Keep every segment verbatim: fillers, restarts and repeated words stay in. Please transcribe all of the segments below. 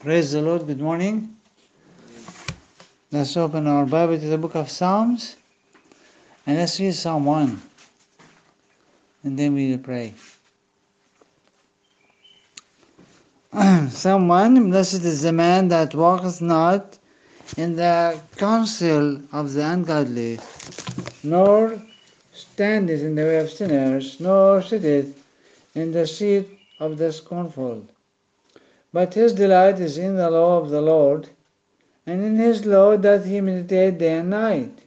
Praise the Lord. Good morning. Let's open our Bible to the book of Psalms and let's read Psalm one and then we will pray. Psalm one. Blessed is the man that walketh not in the counsel of the ungodly, nor standeth in the way of sinners, nor sitteth in the seat of the scornful. But his delight is in the law of the Lord, and in his law doth he meditate day and night.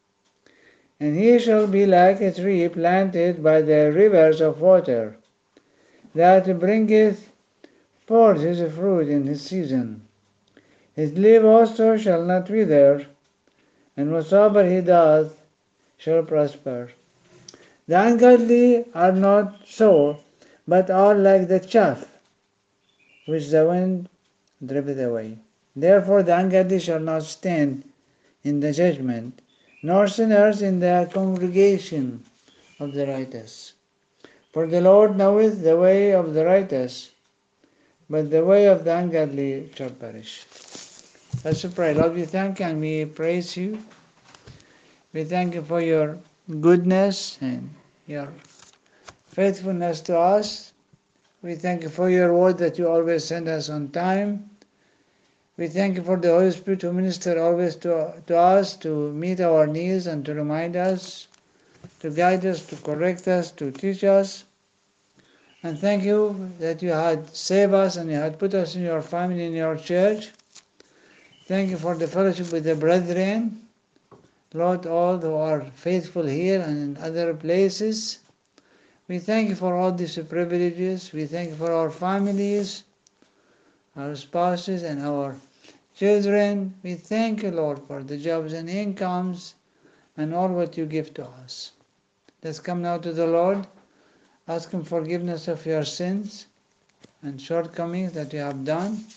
And he shall be like a tree planted by the rivers of water, that bringeth forth his fruit in his season. His leaf also shall not wither, and whatsoever he doth shall prosper. The ungodly are not so, but are like the chaff which the wind driveth away. Therefore the ungodly shall not stand in the judgment, nor sinners in the congregation of the righteous. For the Lord knoweth the way of the righteous, but the way of the ungodly shall perish. Let's pray. Lord, we thank you and we praise you. We thank you for your goodness and your faithfulness to us. We thank you for your word that you always send us on time. We thank you for the Holy Spirit who ministers always to, to us, to meet our needs and to remind us, to guide us, to correct us, to teach us. And thank you that you had saved us and you had put us in your family, in your church. Thank you for the fellowship with the brethren. Lord, all who are faithful here and in other places. We thank you for all these privileges. We thank you for our families, our spouses and our children. We thank you, Lord, for the jobs and incomes and all what you give to us. Let's come now to the Lord. Ask Him forgiveness of your sins and shortcomings that you have done.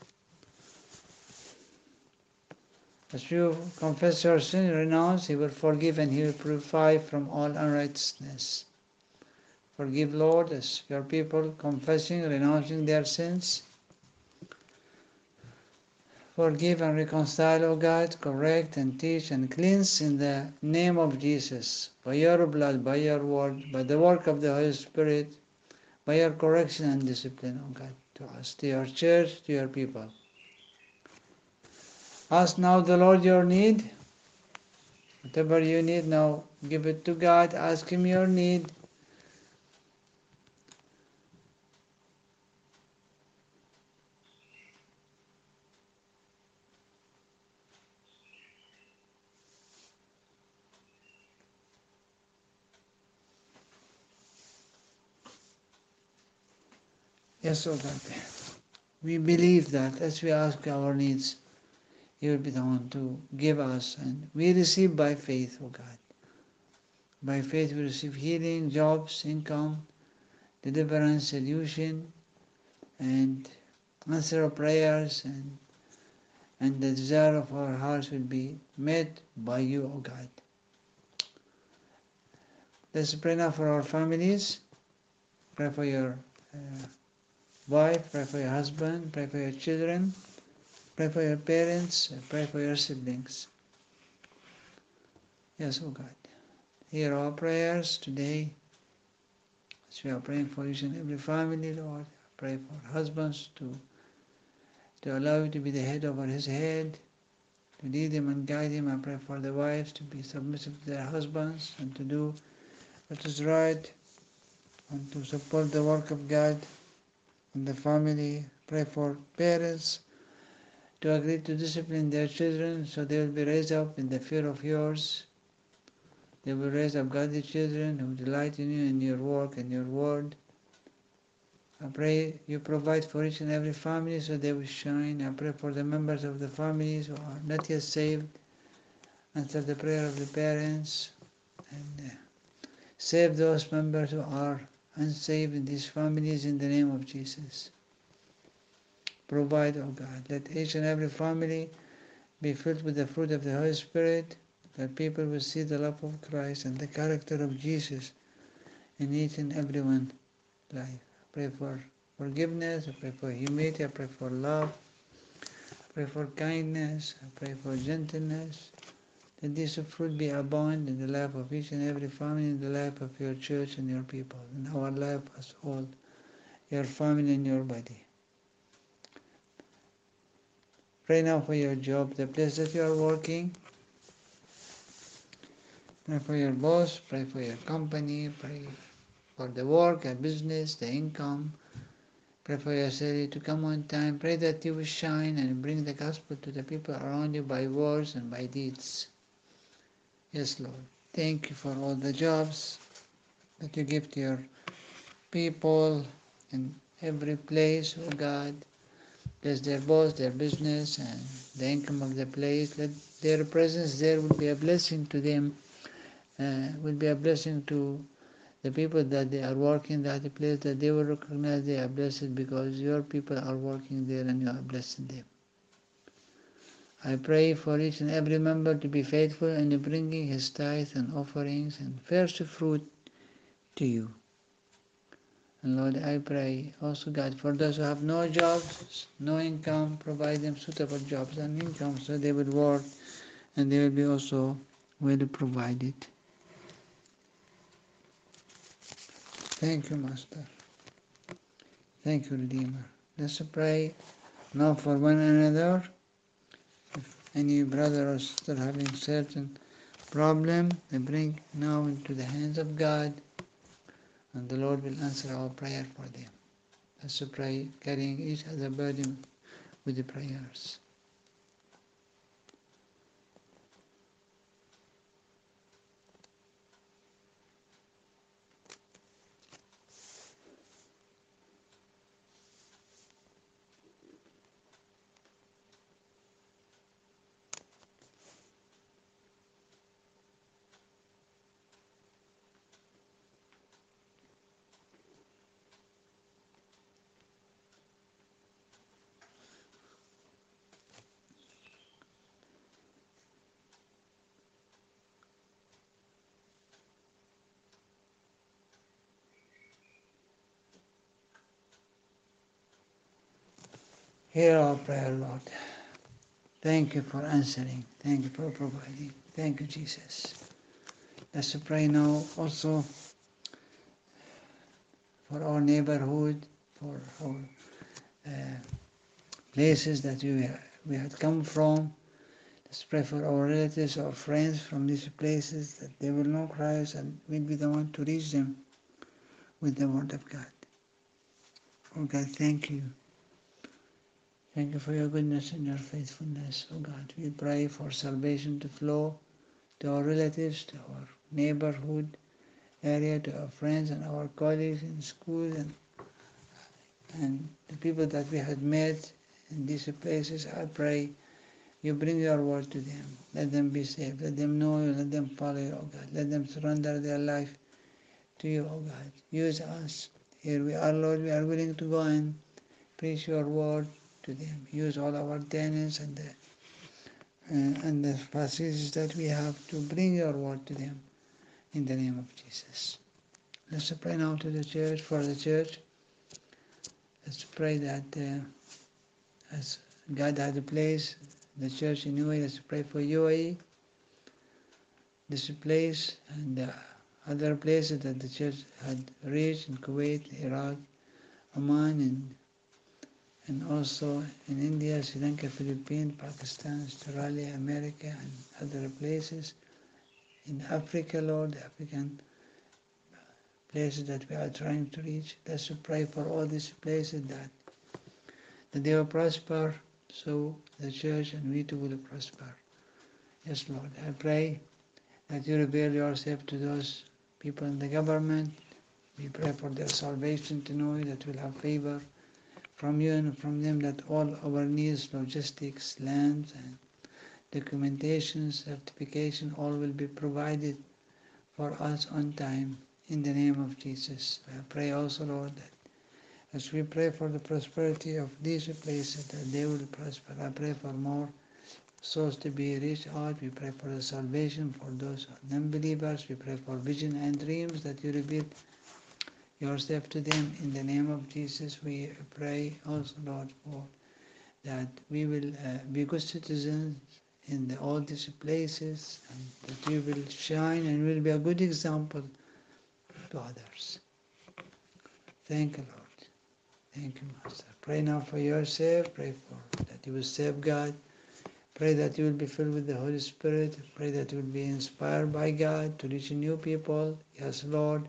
As you confess your sin, renounce, He will forgive and He will purify from all unrighteousness. Forgive, Lord, as your people confessing, renouncing their sins. Forgive and reconcile, O God, correct and teach and cleanse in the name of Jesus, by your blood, by your word, by the work of the Holy Spirit, by your correction and discipline, O God, to us, to your church, to your people. Ask now the Lord your need. Whatever you need now, give it to God. Ask Him your need. Yes, O God. We believe that as we ask our needs, He will be the one to give us, and we receive by faith, O God. By faith we receive healing, jobs, income, deliverance, solution, and answer of prayers, and, and the desire of our hearts will be met by you, O God. Let's pray now for our families. Pray for your uh, wife, pray for your husband, pray for your children, pray for your parents, pray for your siblings. Yes, O God. Hear our prayers today as we are praying for each and every family, Lord. Pray for husbands to, to allow you to be the head over his head, to lead him and guide him. I pray for the wives to be submissive to their husbands and to do what is right and to support the work of God in the family. Pray for parents to agree to discipline their children so they will be raised up in the fear of yours. They will raise up godly children who delight in you and your work and your word. I pray you provide for each and every family so they will shine. I pray for the members of the families who are not yet saved. Answer the prayer of the parents and uh, save those members who are unsaved in these families in the name of Jesus. Provide, O God, let each and every family be filled with the fruit of the Holy Spirit, that people will see the love of Christ and the character of Jesus in each and every one's life. I pray for forgiveness, I pray for humility, I pray for love, pray for kindness, I pray for gentleness, that this fruit be abound in the life of each and every family, in the life of your church and your people, in our life as all, your family and your body. Pray now for your job, the place that you are working. Pray for your boss, pray for your company, pray for the work, the business, the income. Pray for your city to come on time. Pray that you will shine and bring the gospel to the people around you by words and by deeds. Yes, Lord. Thank you for all the jobs that you give to your people in every place, oh God. Bless their boss, their business, and the income of the place. Let their presence there will be a blessing to them, uh, will be a blessing to the people that they are working at the place, that they will recognize they are blessed because your people are working there and you are blessing them. I pray for each and every member to be faithful in bringing his tithes and offerings and first fruit to you. And Lord, I pray also, God, for those who have no jobs, no income, provide them suitable jobs and income so they will work and they will be also well provided. Thank you, Master. Thank you, Redeemer. Let's pray now for one another. If any brother or sister having certain problem, they bring now into the hands of God, and the Lord will answer our prayer for them. Let's pray, carrying each other burden with the prayers. Hear our prayer, Lord. Thank you for answering. Thank you for providing. Thank you, Jesus. Let's pray now also for our neighborhood, for our uh, places that we, we had come from. Let's pray for our relatives or friends from these places, that they will know Christ and we'll be the one to reach them with the Word of God. Oh God, thank you. Thank you for your goodness and your faithfulness, oh God. We pray for salvation to flow to our relatives, to our neighborhood area, to our friends and our colleagues in school, and, and the people that we had met in these places. I pray you bring your word to them. Let them be saved. Let them know you. Let them follow you, oh God. Let them surrender their life to you, oh God. Use us. Here we are, Lord. We are willing to go and preach your word to them. Use all our talents and the, uh, and the facilities that we have to bring your word to them in the name of Jesus. Let's pray now to the church, for the church. Let's pray that uh, as God had a place, the church in U A E, let's pray for U A E, this place and the other places that the church had reached in Kuwait, Iraq, Oman, and and also in India, Sri Lanka, Philippines, Pakistan, Australia, America, and other places. In Africa, Lord, the African places that we are trying to reach. Let's pray for all these places that, that they will prosper, so the church and we too will prosper. Yes, Lord, I pray that you reveal yourself to those people in the government. We pray for their salvation to know you, that we'll have favor from you and from them, that all our needs, logistics, lands, and documentation, certification, all will be provided for us on time in the name of Jesus. I pray also, Lord, that as we pray for the prosperity of these places, that they will prosper. I pray for more souls to be reached out. We pray for the salvation for those non-believers. We pray for vision and dreams that you reveal yourself to them in the name of Jesus. We pray also, Lord, for that we will uh, be good citizens in the, all these places, and that we will shine and will be a good example to others. Thank you, Lord. Thank you, Master. Pray now for yourself. Pray for that you will save God. Pray that you will be filled with the Holy Spirit. Pray that you will be inspired by God to reach new people. Yes, Lord.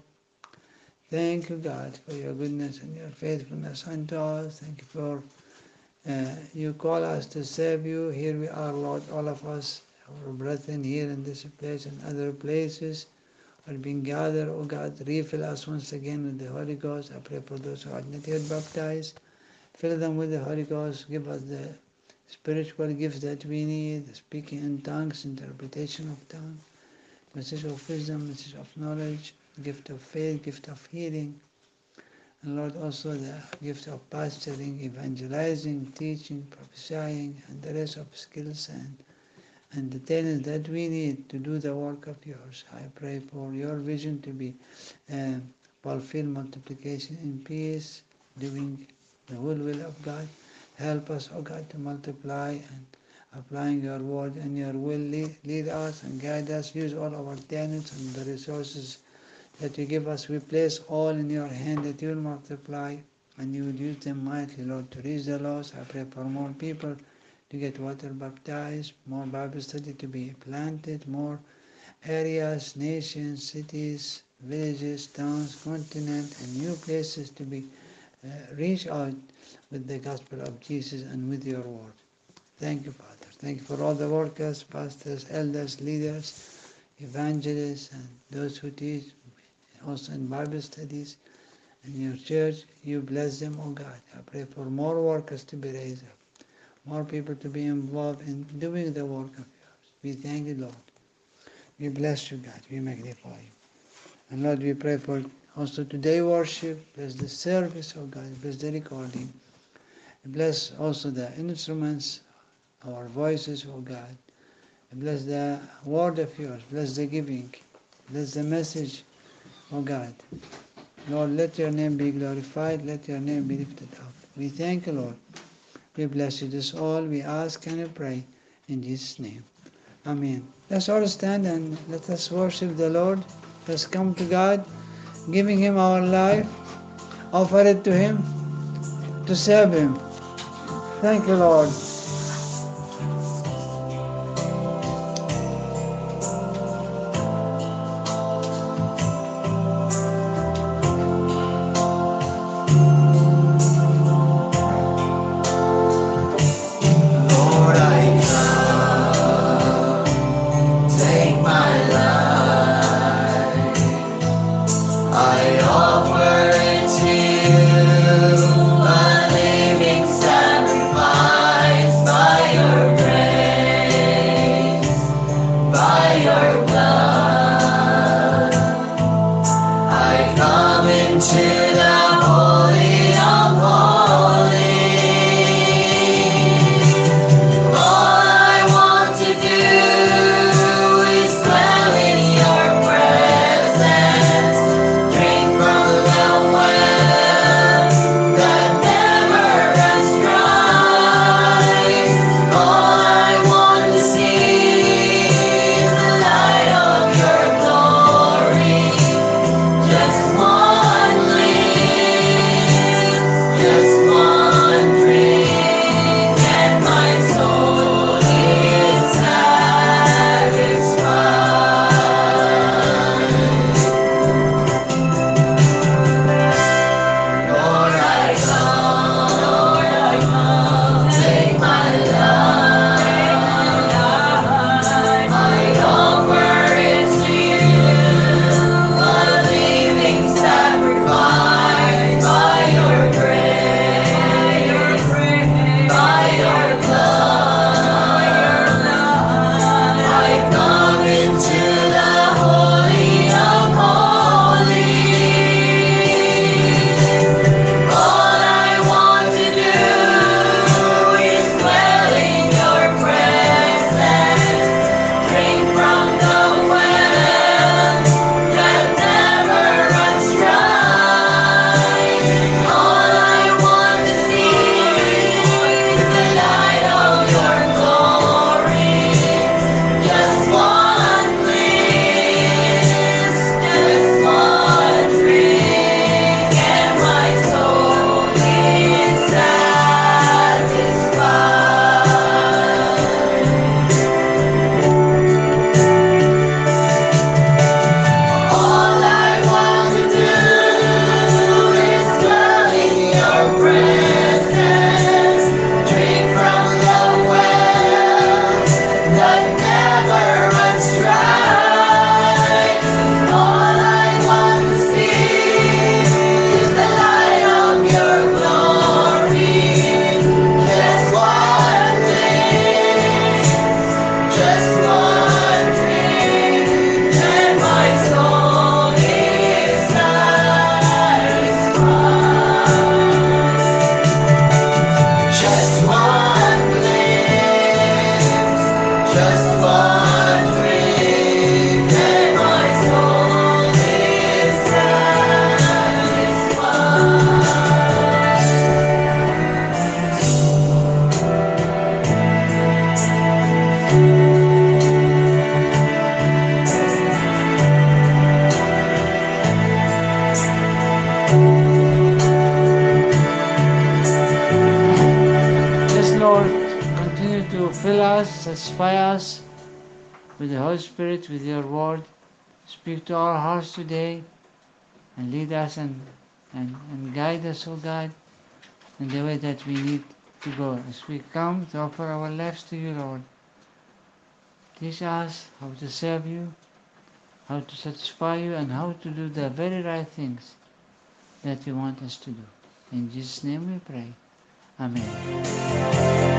Thank you, God, for your goodness and your faithfulness unto us. Thank you for uh, you call us to serve you. Here we are, Lord, all of us, our brethren here in this place and other places are being gathered. Oh God, refill us once again with the Holy Ghost. I pray for those who are not yet baptized. Fill them with the Holy Ghost. Give us the spiritual gifts that we need, speaking in tongues, interpretation of tongues, message of wisdom, message of knowledge, gift of faith, gift of healing, and Lord, also the gift of pastoring, evangelizing, teaching, prophesying, and the rest of skills and, and the talents that we need to do the work of yours. I pray for your vision to be uh, fulfilled, multiplication in peace, doing the whole will of God. Help us, O God, to multiply and applying your word and your will. Lead, lead us and guide us. Use all our talents and the resources that you give us. We place all in your hand, that you will multiply and you will use them mightily, Lord, to reach the lost. I pray for more people to get water baptized, more Bible study to be planted, more areas, nations, cities, villages, towns, continent, and new places to be uh, reached out with the gospel of Jesus and with your word. Thank you, Father. Thank you for all the workers, pastors, elders, leaders, evangelists, and those who teach, also in Bible studies, in your church. You bless them, oh God. I pray for more workers to be raised up, more people to be involved in doing the work of yours. We thank you, Lord. We bless you, God. We magnify you. And Lord, we pray for also today worship. Bless the service, oh God. Bless the recording. Bless also the instruments, our voices, oh God. Bless the word of yours. Bless the giving. Bless the message, oh God. Lord, let your name be glorified. Let your name be lifted up. We thank you, Lord. We bless you. This all we ask and we pray in Jesus' name. Amen. Let's all stand and let us worship the Lord. Let's come to God, giving Him our life, offer it to Him, to serve Him. Thank you, Lord. Sacrifice. to fill us, satisfy us with the Holy Spirit, with your word. Speak to our hearts today and lead us and, and, and guide us, oh God, in the way that we need to go. As we come to offer our lives to you, Lord, teach us how to serve you, how to satisfy you, and how to do the very right things that you want us to do. In Jesus' name we pray. Amen.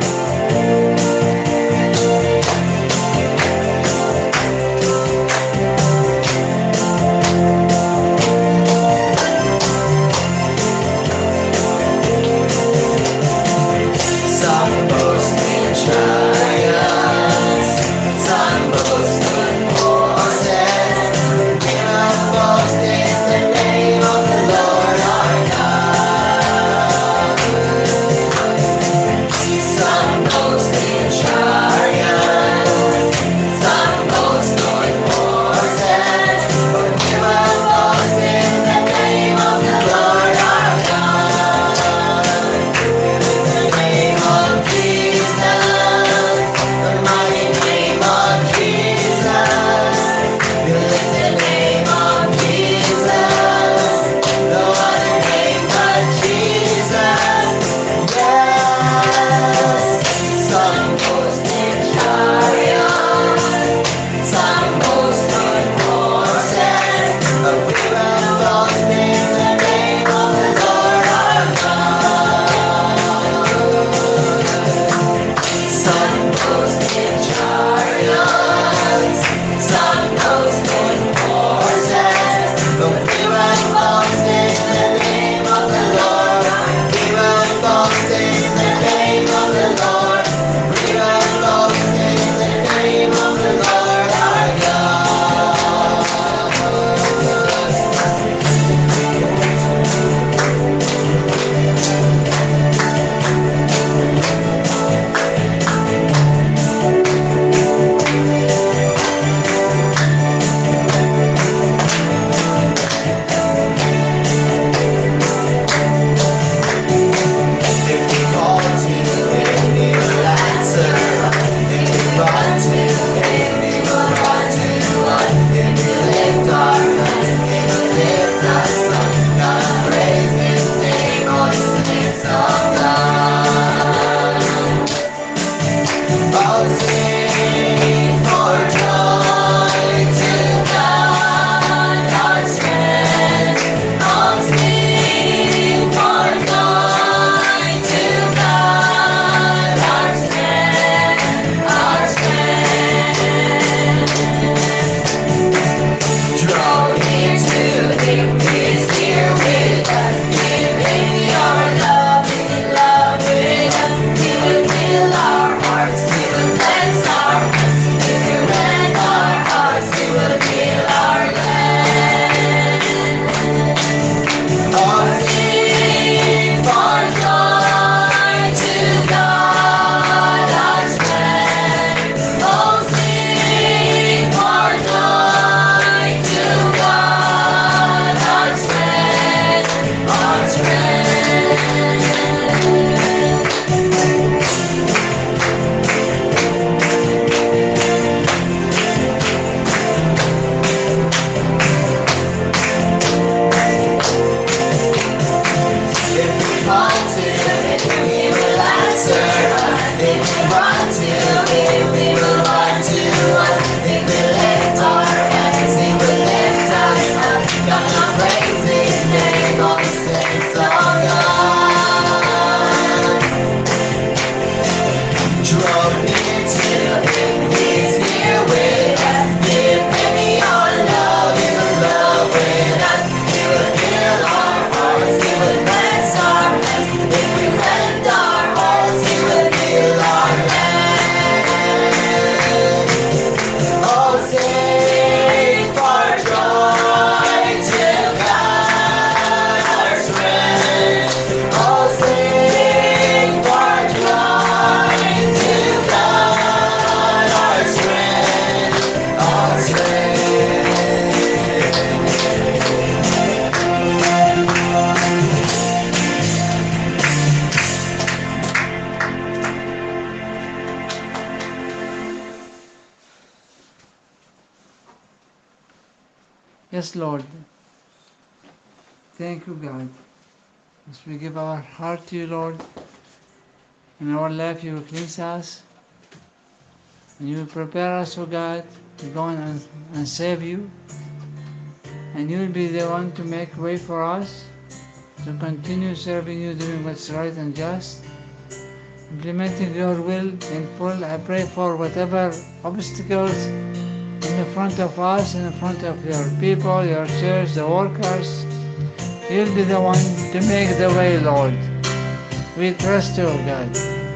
Yes, Lord. Thank you, God. As we give our heart to you, Lord, in our life you will cleanse us, and you will prepare us, O God, to go and, and save you, and you will be the one to make way for us, to continue serving you, doing what's right and just, implementing your will in full. I pray for whatever obstacles in the front of us, in the front of your people, your church, the workers. You'll be the one to make the way, Lord. We trust you, God.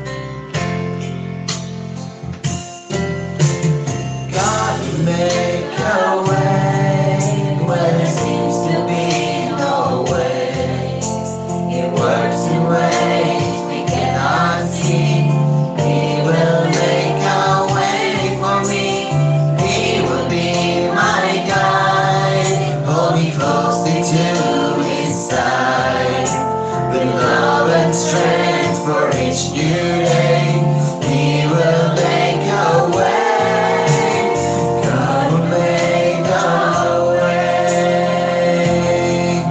God, you make a way where there seems to be no way. It works in ways we cannot see. He will make a way for me. He will be my guide. Hold me closely to his side. With love and strength for each new day. He will make a way. God will make a way.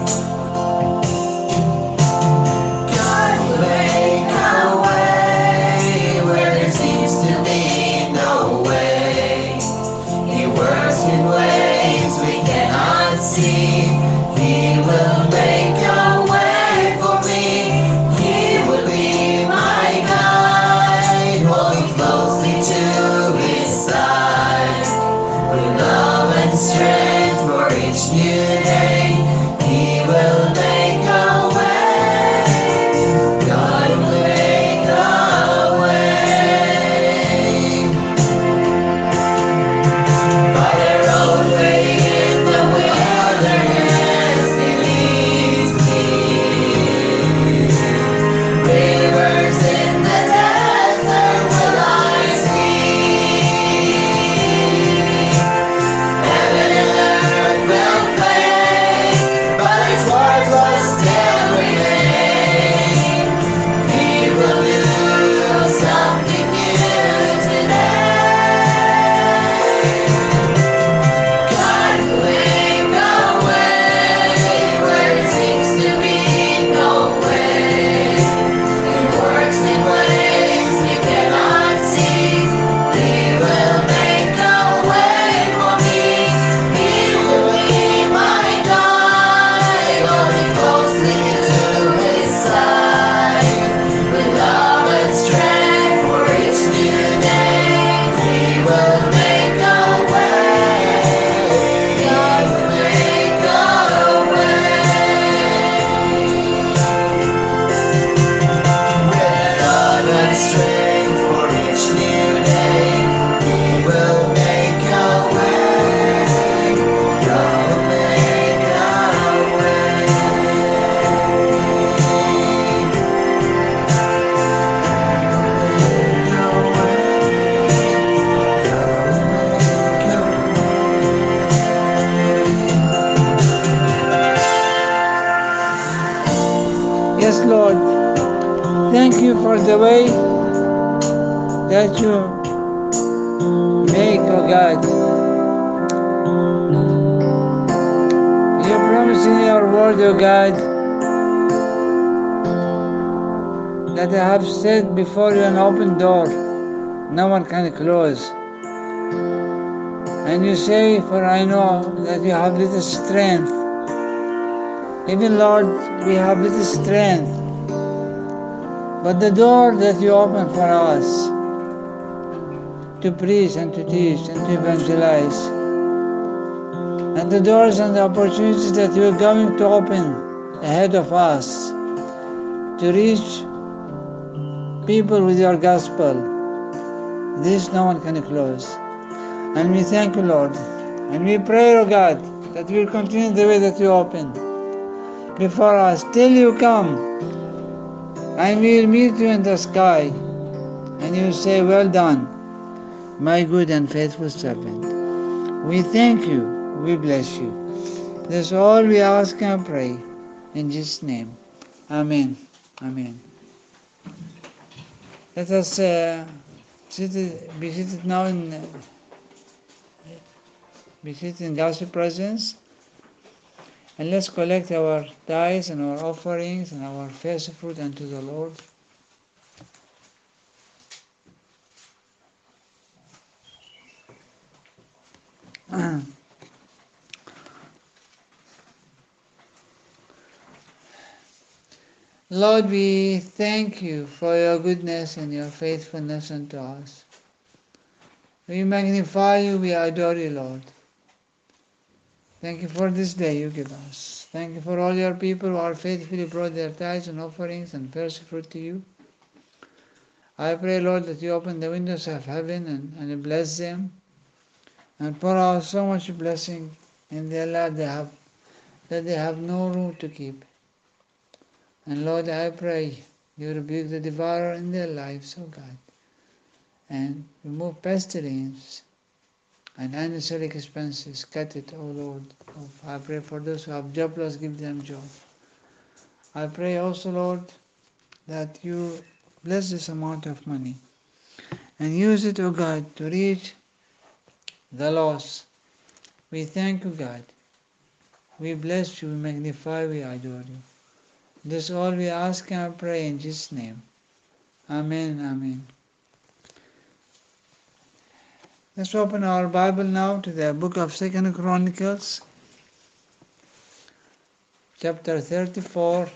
God will make a way where there seems to be no way. He works in ways we cannot see. He will make a way for me. He will be my guide. Hold me closely to his side. With love and strength for each new day. He will make a way. God will make a way. By the roadway in the wilderness he leads me. Rivers in the desert will I see. Heaven and earth will fade, but his word will still remain. He will do something new today. God will make a way where there seems to be no way. He works in ways we cannot see. He will make a way for me. He will be my guide. Hold me closely to his side. With love and strength for each new day. He will make a way. God will make a way. With love and strength for each new day, he will make a way. God will make a way. Make a way. God will make a way. Yes, Lord. Thank you for the way that you make, oh God. You promise in your word, oh God, that I have set before you an open door no one can close. And you say, for I know that you have little strength. Even, Lord, we have little strength. But the door that you open for us to preach and to teach and to evangelize, and the doors and the opportunities that you are going to open ahead of us to reach people with your gospel, this no one can close. And we thank you, Lord. And we pray, O God, that we will continue the way that you open before us till you come. And we will meet you in the sky. And you will say, well done, my good and faithful servant. We thank you. We bless you. That's all we ask and pray. In Jesus' name. Amen. Amen. Let us uh, sit, be seated now in, uh, be seated in God's presence. And let's collect our tithes and our offerings and our first fruit unto the Lord. Lord, we thank you for your goodness and your faithfulness unto us. We magnify you, we adore you, Lord. Thank you for this day you give us. Thank you for all your people who are faithfully brought their tithes and offerings and first fruit to you. I pray, Lord, that you open the windows of heaven and, and bless them and pour out so much blessing in their life they have, that they have no room to keep. And Lord, I pray you rebuke the devourer in their lives, oh God, and remove pestilence and unnecessary expenses. Cut it, oh Lord. I pray for those who have job loss, give them job. I pray also, Lord, that you bless this amount of money and use it, oh God, to reach the lost. We thank you, God. We bless you, we magnify, we adore you. This all we ask and pray in Jesus' name. Amen, amen. Let's open our Bible now to the book of Second Chronicles, chapter thirty-four.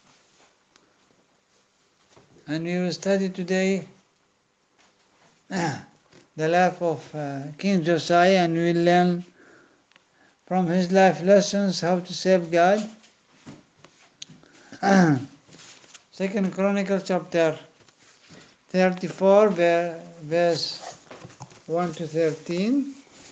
And we will study today the life of uh, King Josiah, and we will learn from his life lessons how to serve God. Second Chronicles chapter thirty-four, verse one to thirteen.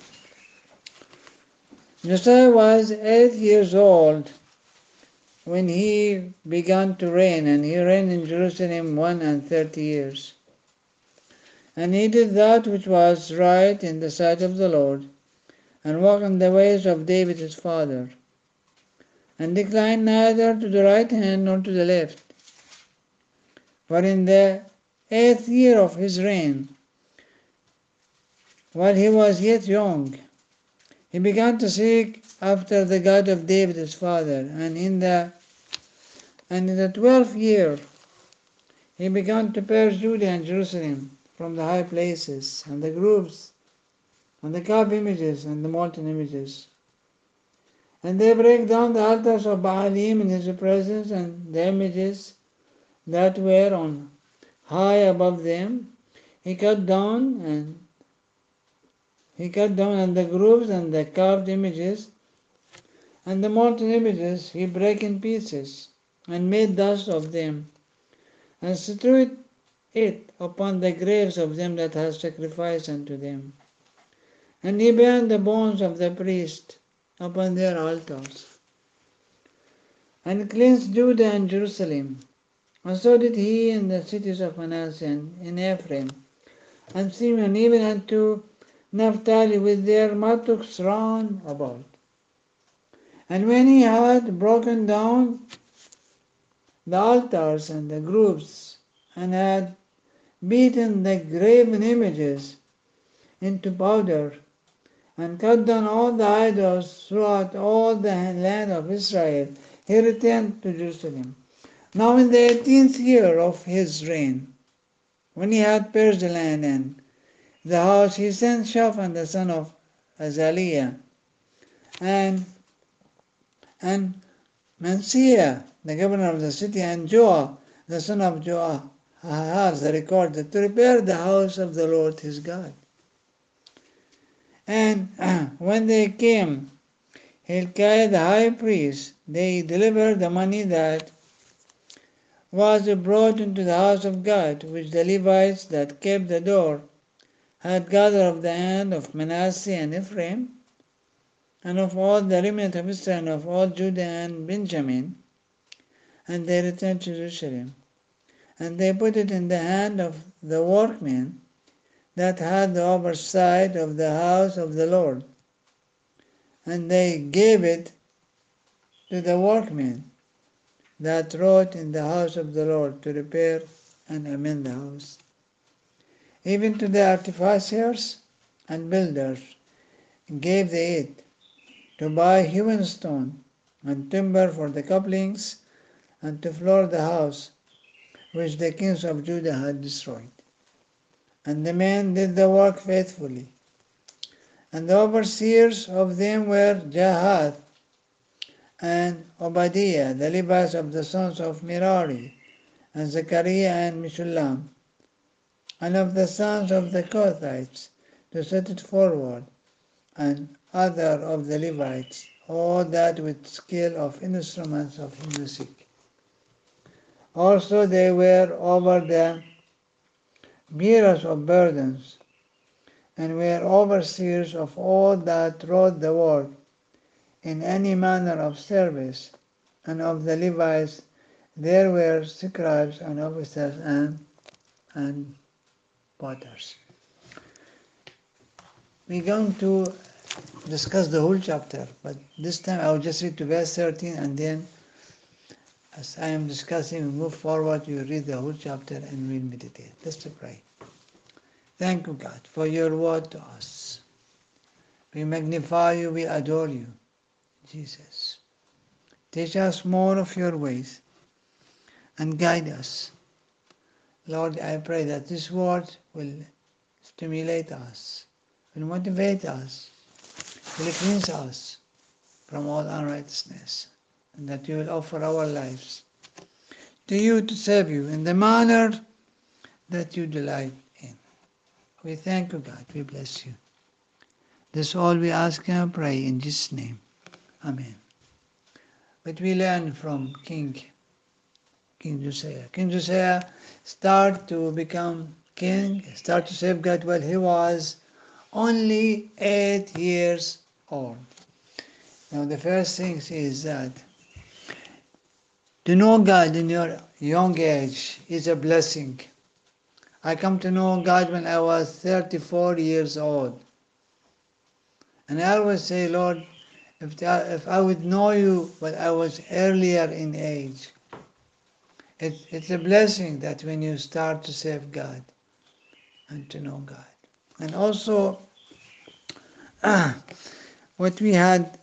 Josiah was eight years old when he began to reign, and he reigned in Jerusalem one and thirty years. And he did that which was right in the sight of the Lord, and walked in the ways of David his father, and declined neither to the right hand nor to the left. For in the eighth year of his reign, while he was yet young, he began to seek after the God of David his father, and in the and in the twelfth year he began to purge Judah and Jerusalem from the high places, and the groves, and the carved images, and the molten images. And they break down the altars of Baalim in his presence, and the images that were on high above them he cut down, and he cut down, and the groves and the carved images and the molten images he brake in pieces, and made dust of them, and strewed it upon the graves of them that had sacrificed unto them. And he burned the bones of the priests upon their altars, and cleansed Judah and Jerusalem. And so did he in the cities of Manasseh, and in Ephraim, and Simeon, even unto Naphtali, with their mattocks round about. And when he had broken down the altars and the groves, and had beaten the graven images into powder, and cut down all the idols throughout all the land of Israel, he returned to Jerusalem. Now in the eighteenth year of his reign, when he had purged the land and the house, he sent Shaphan the son of Azaliah, and and Manseiah, the governor of the city, and Joah, the son of Joahaz, the recorder, to repair the house of the Lord his God. And when they came, Hilkiah the high priest, they delivered the money that was brought into the house of God, which the Levites that kept the door had gathered of the hand of Manasseh and Ephraim, and of all the remnant of Israel, and of all Judah and Benjamin, and they returned to Jerusalem. And they put it in the hand of the workmen that had the oversight of the house of the Lord. And they gave it to the workmen that wrought in the house of the Lord to repair and amend the house. Even to the artificers and builders gave they it, to buy hewn stone and timber for the couplings, and to floor the house which the kings of Judah had destroyed. And the men did the work faithfully. And the overseers of them were Jahath and Obadiah, the Levites of the sons of Merari, and Zechariah and Meshullam, and of the sons of the Kohathites, to set it forward, and other of the Levites, all that with skill of instruments of music. Also they were over the bearers of burdens, and were overseers of all that wrought the work in any manner of service, and of the Levites there were scribes and officers and, and potters. We're going to discuss the whole chapter, but this time I'll just read to verse thirteen, and then as I am discussing, we move forward, you read the whole chapter and we'll meditate. Let's pray. Thank you, God, for your word to us. We magnify you, we adore you, Jesus. Teach us more of your ways and guide us. Lord, I pray that this word will stimulate us, will motivate us, will cleanse us from all unrighteousness, and that you will offer our lives to you to serve you in the manner that you delight in. We thank you, God. We bless you. This all we ask and pray in Jesus' name. Amen. But we learn from King, King Josiah. King Josiah started to become king, started to serve God while he was only eight years old. Now the first thing is that to know God in your young age is a blessing. I come to know God when I was thirty-four years old. And I always say, Lord, if I, if I would know you when I was earlier in age, it, it's a blessing that when you start to serve God and to know God. And also, uh, what we had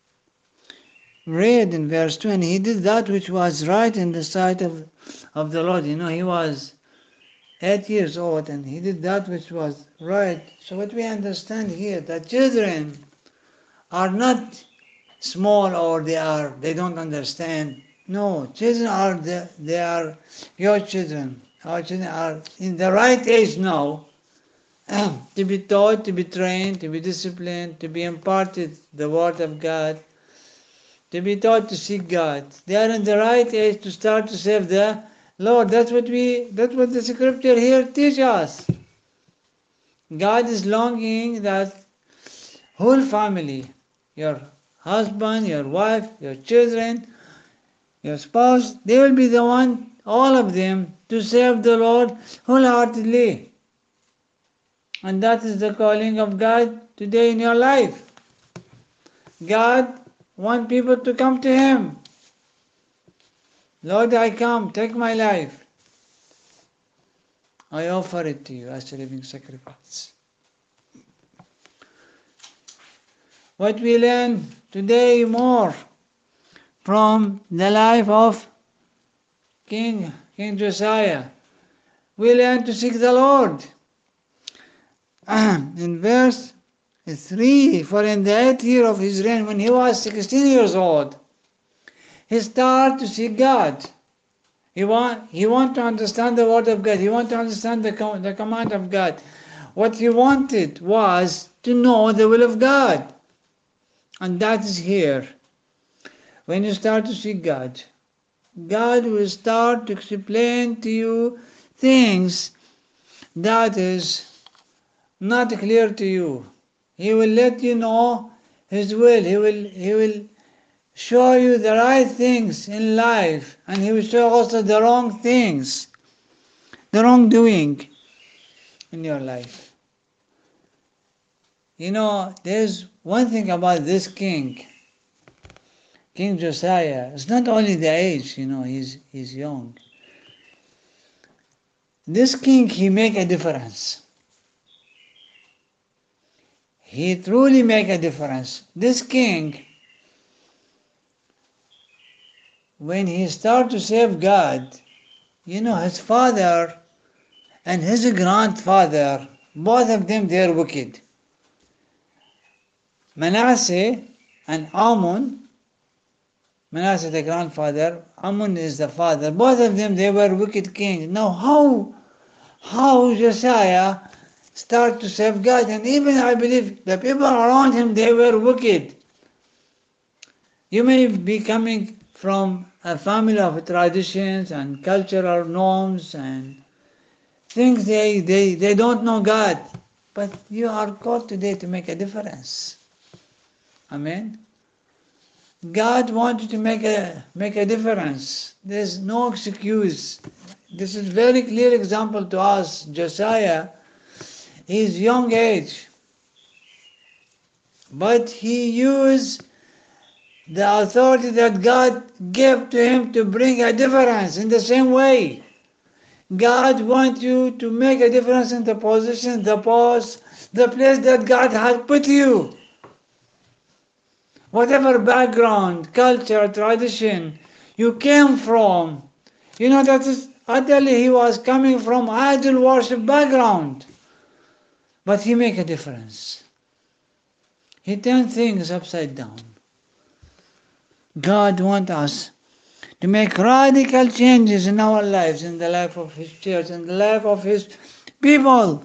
read in verse two, and he did that which was right in the sight of, of the Lord. You know, he was eight years old and he did that which was right. So what we understand here, that children are not small or they are, they don't understand. No, children are, the, they are your children. Our children are in the right age now to be taught, to be trained, to be disciplined, to be imparted the word of God, to be taught to seek God. They are in the right age to start to serve the Lord. That's what we, that's what the scripture here teaches us. God is longing that whole family, your husband, your wife, your children, your spouse, they will be the one, all of them, to serve the Lord wholeheartedly. And that is the calling of God today in your life. God wants people to come to Him. Lord, I come, take my life. I offer it to you as a living sacrifice. What we learn today more from the life of King, King Josiah, we learn to seek the Lord. In verse three, for in the eighth year of his reign, when he was sixteen years old, he started to seek God. He want, he want to understand the word of God. He want to understand the, com- the command of God. What he wanted was to know the will of God. And that is here. When you start to seek God, God will start to explain to you things that is not clear to you. He will let you know His will. He will, he will show you the right things in life, and He will show also the wrong things, the wrongdoing in your life. You know, there's one thing about this king, King Josiah. It's not only the age, you know, he's, he's young. This king, he make a difference. He truly make a difference. This king when he started to serve God, you know, his father and his grandfather, both of them, they are wicked. Manasseh and Ammon, Manasseh the grandfather, Ammon is the father, both of them, they were wicked kings. Now how, how Josiah started to serve God? And even I believe the people around him, they were wicked. You may be coming from a family of traditions and cultural norms and things they, they, they don't know God. But you are called today to make a difference. Amen. God wants you to make a make a difference. There's no excuse. This is very clear example to us. Josiah, his young age, but he used the authority that God gave to him to bring a difference. In the same way, God wants you to make a difference in the position, the post, the place that God has put you. Whatever background, culture, tradition you came from, you know that is utterly he was coming from idol worship background. But he make a difference. He turned things upside down. God wants us to make radical changes in our lives, in the life of His church, in the life of His people.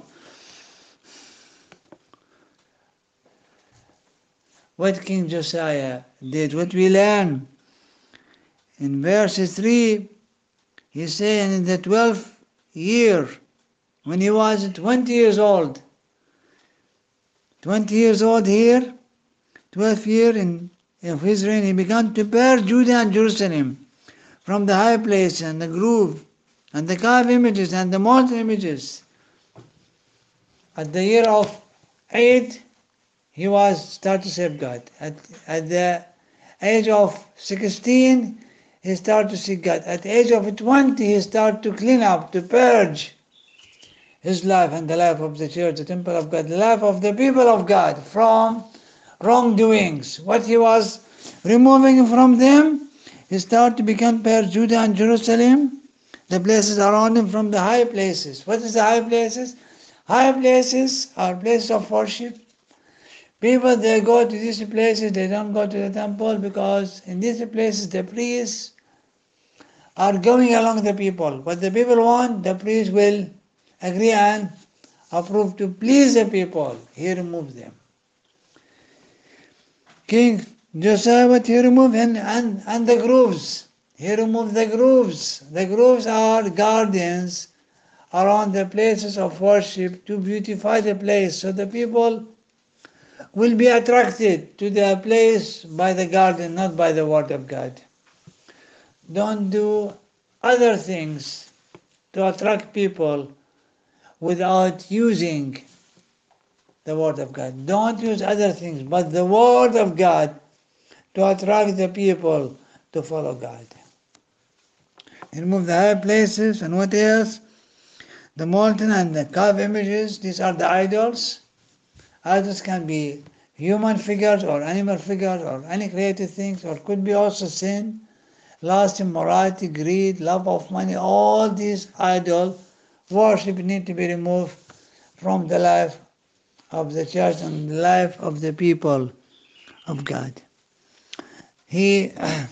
What King Josiah did, what we learn in verse three, he said, in the twelfth year, when he was twenty years old, twenty years old here, twelfth year in, of his reign, he began to bear Judah and Jerusalem from the high place and the grove and the carved images and the molten images. At the year of eight, he was started to serve God. At, at the age of sixteen, he started to seek God. At the age of twenty, he started to clean up, to purge his life and the life of the church, the temple of God, the life of the people of God from wrongdoings. What he was removing from them, he started to become purge Judah and Jerusalem, the places around him, from the high places. What is the high places? High places are places of worship. People, they go to these places, they don't go to the temple, because in these places the priests are going along the people. What the people want, the priest will agree and approve to please the people. He removed them. King Josiah, what he removed, and, and, and the grooves. He removed the grooves. The grooves are gardens around the places of worship to beautify the place, so the people will be attracted to the place by the garden, not by the word of God. Don't do other things to attract people without using the word of God. Don't use other things but the word of God to attract the people to follow God. Remove the high places, and what else? The molten and the carved images, these are the idols. Idols can be human figures or animal figures or any created things, or could be also sin, lust, immorality, greed, love of money. All these idol worship need to be removed from the life of the church and the life of the people of God. He,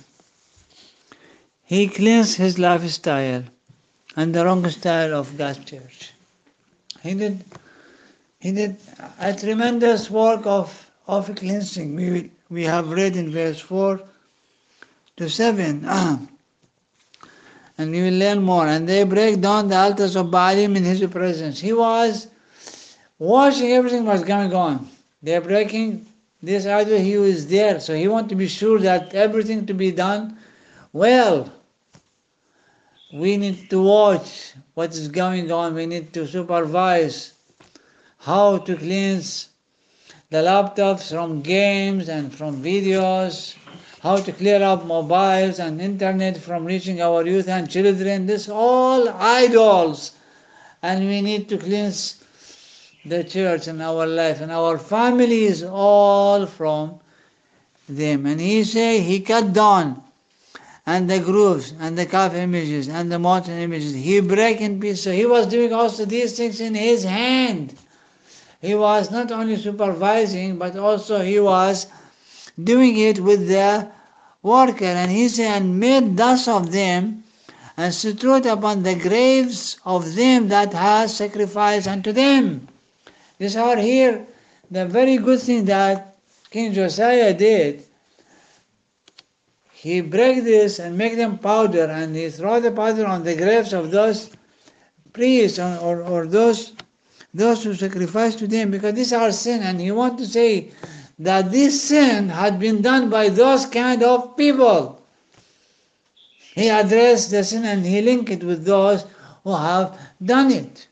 he cleansed his lifestyle and the wrong style of God's church. He did He did a tremendous work of, of cleansing. We, we have read in verse four to seven. And we will learn more. And they break down the altars of Baalim in his presence. He was watching everything was going on. They are breaking this idol. He was there. So he wanted to be sure that everything to be done well. We need to watch what is going on. We need to supervise how to cleanse the laptops from games and from videos, how to clear up mobiles and internet from reaching our youth and children. This all idols, and we need to cleanse the church and our life and our families all from them. And he say he cut down and the groves, and the calf images, and the mountain images. He break in pieces. So he was doing also these things in his hand. He was not only supervising, but also he was doing it with the worker. And he said, and made dust of them, and strewed upon the graves of them that had sacrificed unto them. These are here the very good thing that King Josiah did. He break this and make them powder, and he throw the powder on the graves of those priests or, or, or those those who sacrifice to them, because these are sin. And he want to say that this sin had been done by those kind of people. He addressed the sin and he linked it with those who have done it.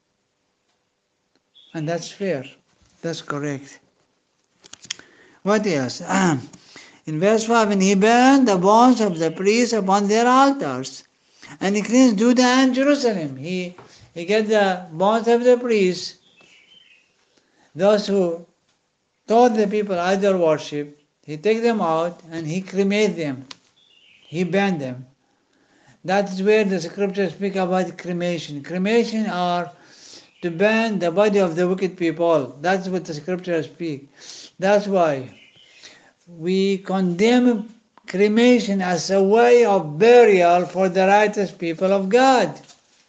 And that's fair. That's correct. What else? In verse five, and he burned the bones of the priests upon their altars, and he cleansed Judah and Jerusalem. He, he get the bones of the priests, those who taught the people idol worship, he take them out and he cremate them. He burned them. That is where the scriptures speak about cremation. Cremation are to burn the body of the wicked people. That's what the scriptures speak. That's why we condemn cremation as a way of burial for the righteous people of God.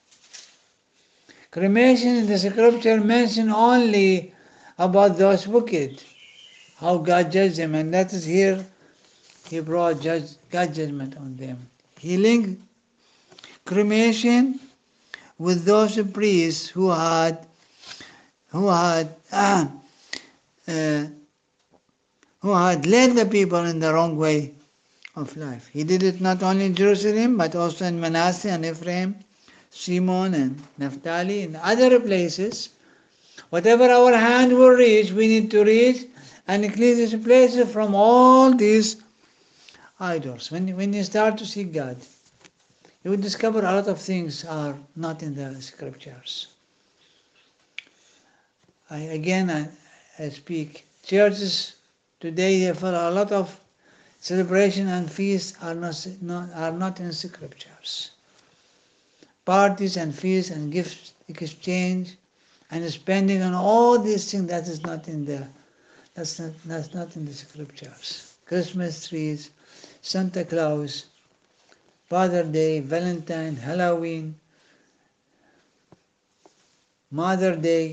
Cremation in the scripture mention only about those wicked, how God judged them, and that is here he brought judge, God judgment on them. He linked cremation with those priests who had who had uh, uh, who had led the people in the wrong way of life. He did it not only in Jerusalem, but also in Manasseh and Ephraim, Shimon and Naphtali, and other places. Whatever our hand will reach, we need to reach and clean these places from all these idols. When, when you start to seek God, you will discover a lot of things are not in the scriptures. I, again, I, I speak. Churches today, they follow a lot of celebration and feasts are not, not, are not in scriptures. Parties and feasts and gifts exchange and spending on all these things, that is not in the that's not that's not in the scriptures. Christmas trees, Santa Claus, Father's Day, Valentine, Halloween, Mother's Day,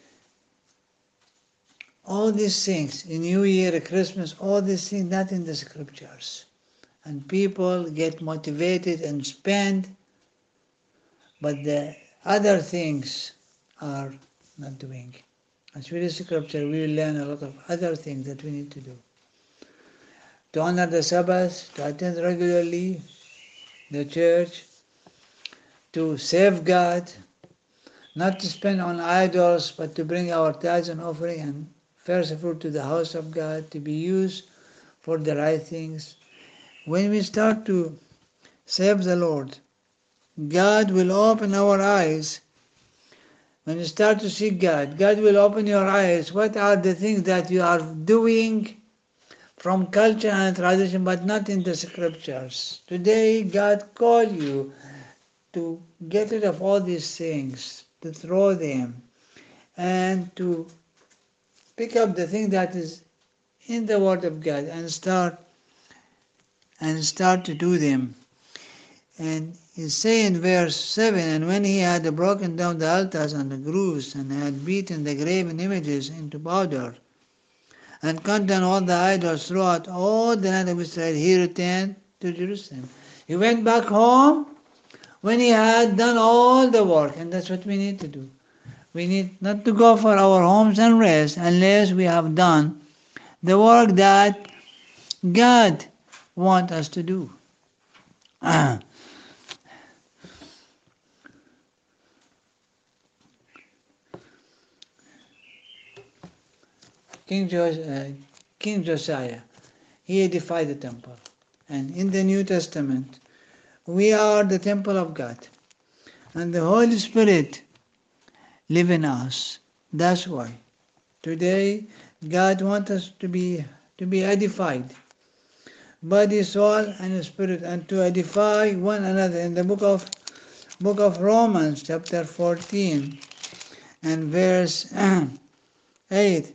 all these things, in New Year, Christmas, all these things not in the scriptures. And people get motivated and spend, but the other things are not doing. As we read scripture, we will learn a lot of other things that we need to do. To honor the Sabbath, to attend regularly the church, to serve God, not to spend on idols, but to bring our tithes and offering and first fruit to the house of God, to be used for the right things. When we start to serve the Lord, God will open our eyes. When you start to seek God, God will open your eyes. What are the things that you are doing from culture and tradition, but not in the scriptures? Today, God called you to get rid of all these things, to throw them, and to pick up the thing that is in the Word of God and start and start to do them. And he say in verse seven, and when he had broken down the altars and the grooves, and had beaten the graven images into powder, and cut down all the idols throughout all the land of Israel, he returned to Jerusalem. He went back home when he had done all the work, and that's what we need to do. We need not to go for our homes and rest unless we have done the work that God wants us to do. King, Jos- uh, King Josiah, he edified the temple. And in the New Testament, we are the temple of God. And the Holy Spirit lives in us. That's why. Today, God wants us to be, to be edified. body, soul, and spirit, and to edify one another. In the book of book of Romans, chapter fourteen, and verse eight,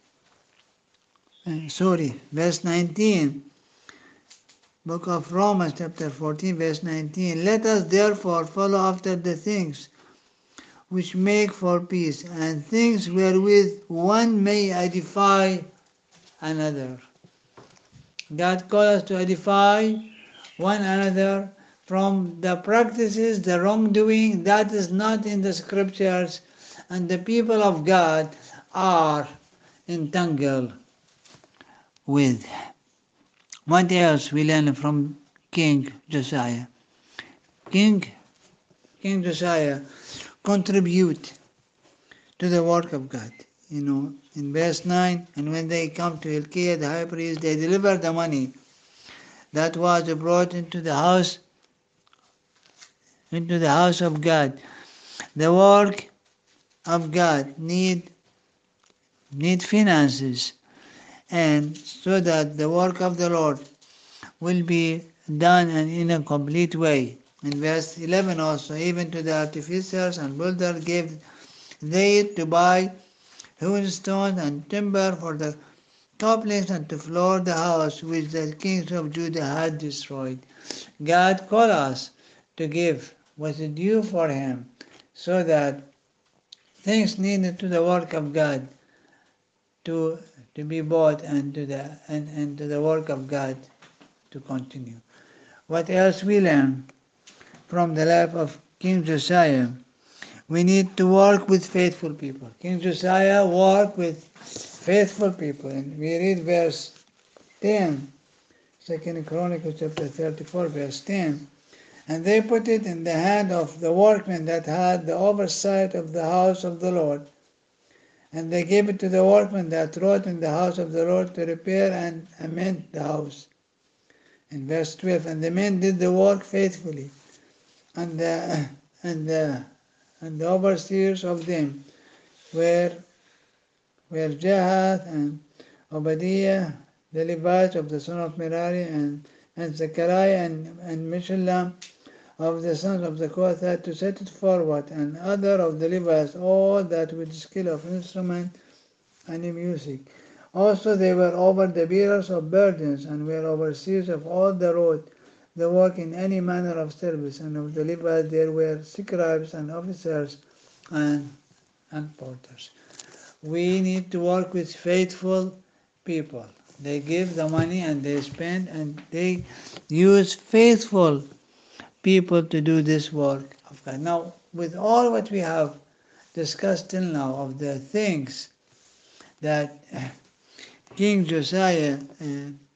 uh, sorry, verse nineteen, book of Romans, chapter fourteen, verse nineteen, let us therefore follow after the things which make for peace, and things wherewith one may edify another. God calls us to edify one another from the practices, the wrongdoing that is not in the scriptures, and the people of God are entangled with. What else we learn from King Josiah? King, King Josiah contribute to the work of God. You know, in verse nine, and when they come to Hilkiah the high priest, they deliver the money that was brought into the house, into the house of God. The work of God need need finances, and so that the work of the Lord will be done and in a complete way. In verse eleven also, even to the artificers and builders gave they to buy hewn stone and timber for the couplings and to floor the house which the kings of Judah had destroyed. God called us to give what is due for him, so that things needed to the work of God to to be bought and to the and, and to the work of God to continue. What else we learn from the life of King Josiah? We need to work with faithful people. King Josiah worked with faithful people, and we read verse ten, Second Chronicles chapter thirty-four, verse ten. And they put it in the hand of the workmen that had the oversight of the house of the Lord. And they gave it to the workmen that wrought in the house of the Lord to repair and amend the house. In verse twelve, and the men did the work faithfully, and the, and the, and the overseers of them were, were Jahath and Obadiah, the Levites of the son of Merari, and, and Zechariah and, and Meshullam of the sons of the Kohathite, to set it forward, and other of the Levites, all that with skill of instrument and in music. Also they were over the bearers of burdens, and were overseers of all the road, the work in any manner of service. And of the Levites there were scribes and officers and, and porters. We need to work with faithful people. They give the money and they spend, and they use faithful people to do this work of God. Now, with all what we have discussed till now of the things that King Josiah uh,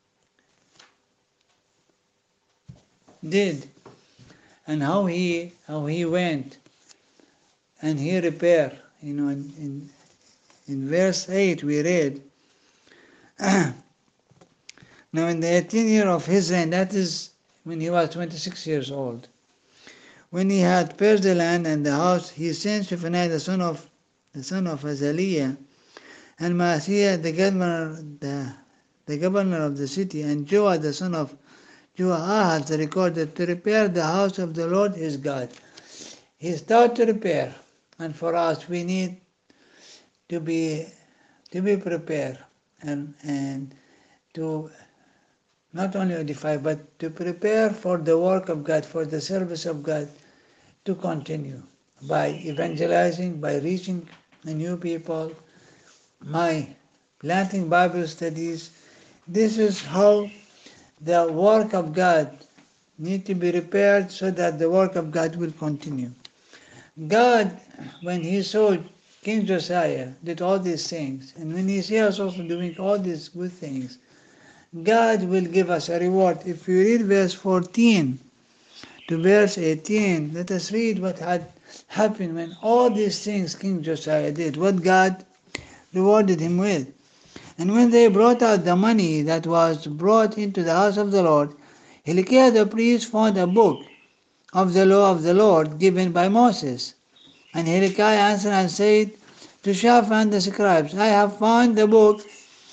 did, and how he how he went and he repaired, you know, in, in, in verse eight we read, now in the eighteenth year of his reign, that is when he was twenty-six years old, when he had purged the land and the house, he sent Shepaniah the son of the son of Azaliah, and Maaseiah the governor the, the governor of the city, and Joah the son of Joahaz the recorder, to repair the house of the Lord his God. He started to repair, and for us we need to be to be prepared and and to not only edify, but to prepare for the work of God, for the service of God to continue by evangelizing, by reaching the new people, by planting Bible studies. This is how the work of God need to be repaired, so that the work of God will continue. God, when he saw King Josiah did all these things, and when he sees us also doing all these good things, God will give us a reward. If you read verse fourteen to verse eighteen, let us read what had happened when all these things King Josiah did, what God rewarded him with. And when they brought out the money that was brought into the house of the Lord, Hilkiah the priest found a book of the law of the Lord given by Moses. And Hilkiah answered and said to Shaphan the scribes, I have found the book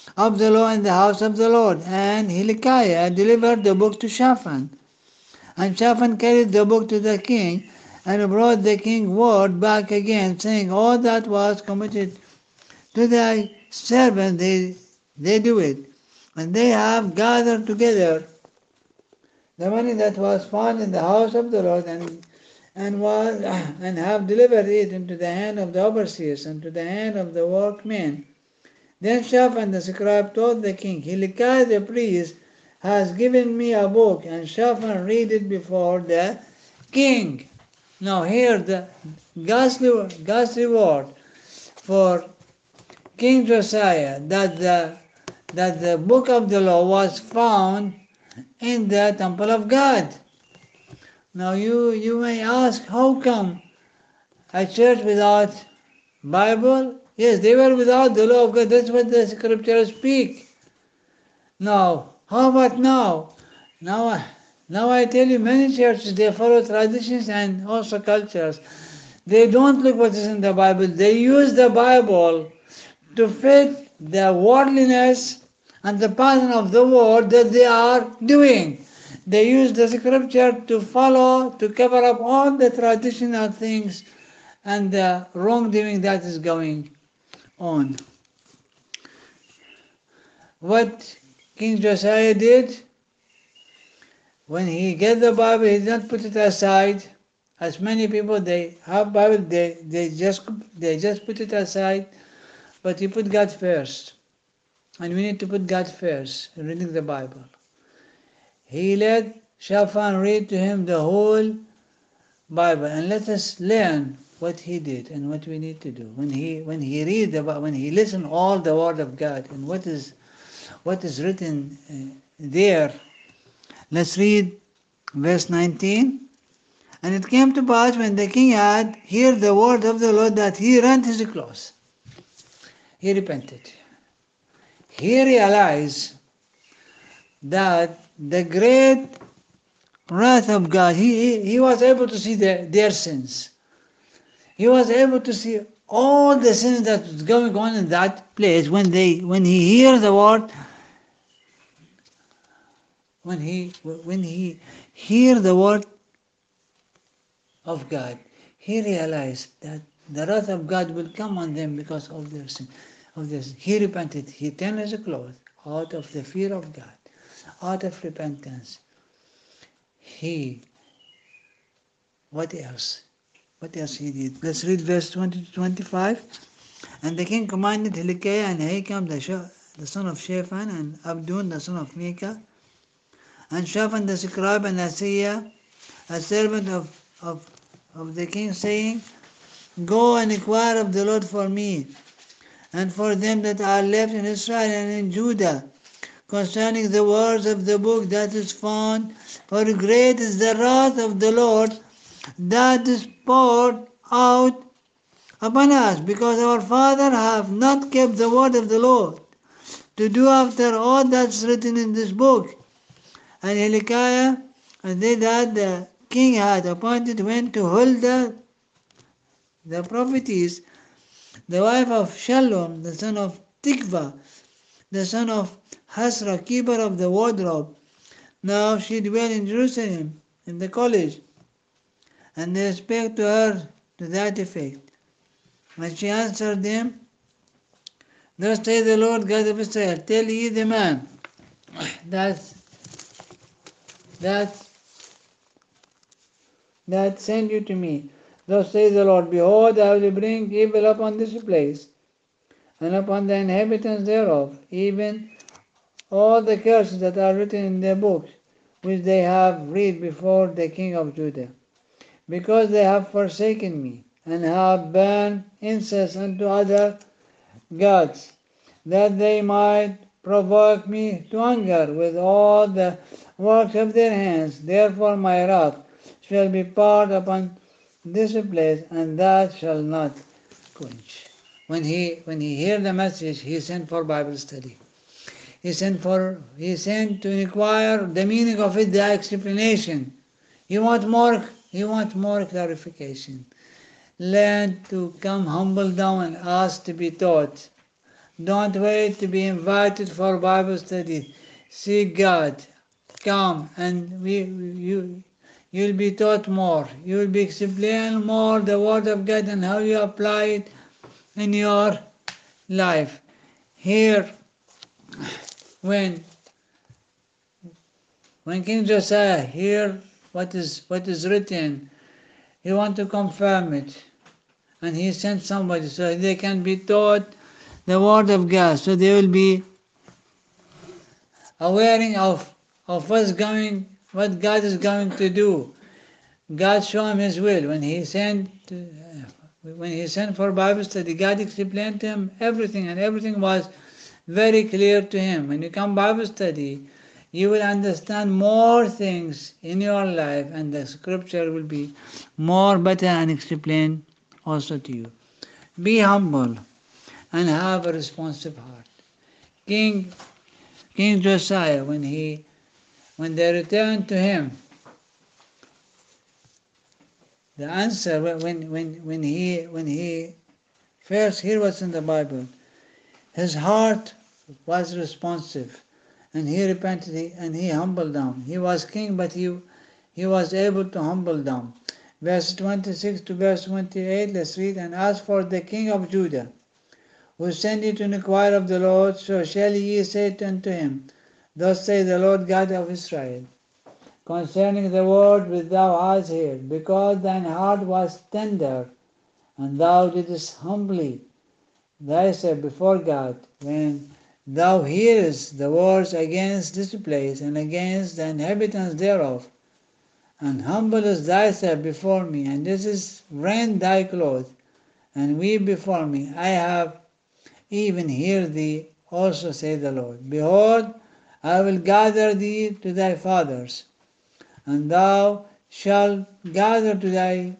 of the law in the house of the Lord. And Hilkiah delivered the book to Shaphan. And Shaphan carried the book to the king, and brought the king word back again, saying, all that was committed to thy servant, they, they do it. And they have gathered together the money that was found in the house of the Lord, and and was and have delivered it into the hand of the overseers and to the hand of the workmen. Then Shaphan the scribe told the king, Hilkiah the priest has given me a book, and Shaphan read it before the king. Now here the God's, God's reward for King Josiah, that the that the book of the law was found in the temple of God. Now you, you may ask, how come a church without Bible? Yes, they were without the law of God. That's what the scriptures speak. Now, how about now? Now, I- now I tell you, many churches, they follow traditions and also cultures. They don't look what is in the Bible. They use the Bible to fit the worldliness and the pattern of the world that they are doing. They use the scripture to follow, to cover up all the traditional things and the wrongdoing that is going on. What King Josiah did, when he get the Bible, he did not put it aside. As many people, they have Bible, they, they just they just put it aside, but he put God first. And we need to put God first in reading the Bible. He let Shaphan read to him the whole Bible, and let us learn what he did and what we need to do. When he when he read the Bible, when he listen all the word of God and what is what is written uh, there. Let's read verse nineteen. And it came to pass when the king had heard the word of the Lord that he rent his clothes. He repented. He realized that the great wrath of God, he, he, he was able to see the, their sins. He was able to see all the sins that was going on in that place when they when he hears the word, when he when he hear the word of God, he realized that the wrath of God will come on them because of their sin. Of this, he repented. He turned his clothes out of the fear of God, out of repentance. He, what else? What else he did? Let's read verse twenty to twenty-five. And the king commanded Hilkiah and Ahikam the, Sh- the son of Shaphan, and Abdon the son of Micah, and Shaphan the scribe, and Asaiah, a servant of, of, of the king, saying, go and inquire of the Lord for me, and for them that are left in Israel and in Judah, concerning the words of the book that is found, for great is the wrath of the Lord that is poured out upon us, because our father have not kept the word of the Lord, to do after all that's written in this book. And Hilkiah, and they that the king had appointed, went to Huldah, the prophetess, the wife of Shallum, the son of Tikvah, the son of Hasra, keeper of the wardrobe. Now she dwelt in Jerusalem, in the college, and they spake to her to that effect. And she answered them, thus saith the Lord God of Israel, tell ye the man that that that sent you to me. Thus saith the Lord, behold, I will bring evil upon this place, and upon the inhabitants thereof, even all the curses that are written in their books, which they have read before the king of Judah, because they have forsaken me, and have burned incense unto other gods, that they might provoke me to anger with all the works of their hands. Therefore my wrath shall be poured upon this place, and that shall not quench. When he when he heard the message, he sent for Bible study. He sent for he sent to inquire the meaning of it, the explanation. He want more he want more clarification. Learn to come humble down and ask to be taught. Don't wait to be invited for Bible study. Seek God. Come and we, you, you'll be taught more. You'll be explained more the Word of God and how you apply it in your life. Here, when when King Josiah hear what is what is written, he want to confirm it, and he sent somebody so they can be taught the Word of God, so they will be aware of of what's going, what God is going to do. God showed him His will when He sent when He sent for Bible study. God explained to him everything, and everything was very clear to him. When you come Bible study, you will understand more things in your life, and the Scripture will be more better and explained also to you. Be humble and have a responsive heart. King King Josiah, when he when they returned to him, the answer when when when he when he first hear what's in the Bible, his heart was responsive, and he repented and he humbled down. He was king, but he he was able to humble down. Verse twenty-six to verse twenty-eight, let's read. And as for the king of Judah, who sent you to inquire of the Lord, so shall ye say unto him, Thus saith the Lord God of Israel, concerning the word which thou hast heard, because thine heart was tender, and thou didst humbly thyself before God, when thou hearest the words against this place and against the inhabitants thereof, and humblest thyself before me, and didst rend thy clothes, and weep before me, I have even heard thee also, saith the Lord. Behold, I will gather thee to thy fathers, and thou shalt gather to thy